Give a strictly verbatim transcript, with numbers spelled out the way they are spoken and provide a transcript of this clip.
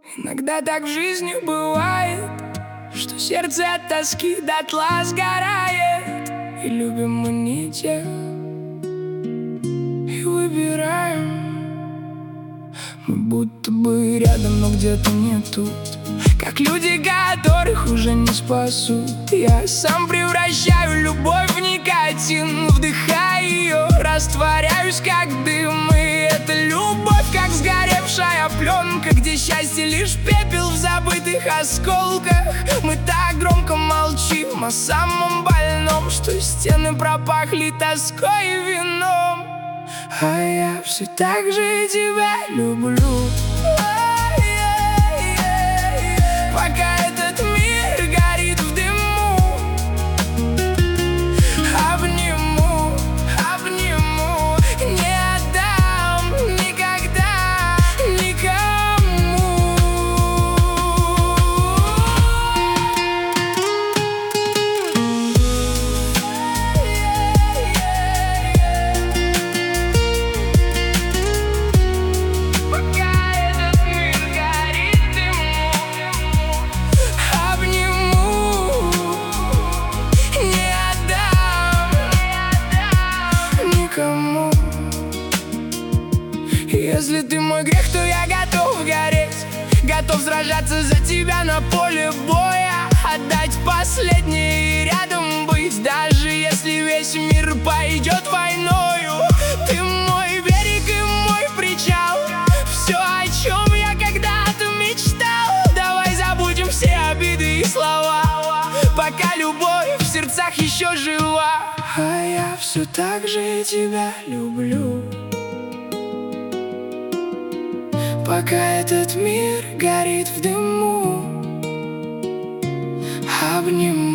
Иногда так в жизни бывает, что сердце от тоски дотла сгорает. И любим мы не тех, и выбираем. Мы будто бы рядом, но где-то не тут, как люди, которых уже не спасут. Я сам превращаю любовь в никотин, вдыхаю ее, растворяюсь как дым. И эта любовь, как сгоревшая пленка, где счастье лишь пепел в забытых осколках. Мы так громко молчим о самом больном, что стены пропахли тоской и вином. А я все так же тебя люблю, пока этот мир горит в дыму. Обниму, обниму, не отдам никогда никому. Пока этот мир горит в дыму, никому. Если ты мой грех, то я готов гореть, готов сражаться за тебя на поле боя, отдать последнее и рядом быть, даже если весь мир пойдет войною. Ты мой берег и мой причал, все, о чем я когда-то мечтал. Давай забудем все обиды и слова, пока любовь в сердцах еще жива. А я все так же тебя люблю, пока этот мир горит в дыму. Обниму.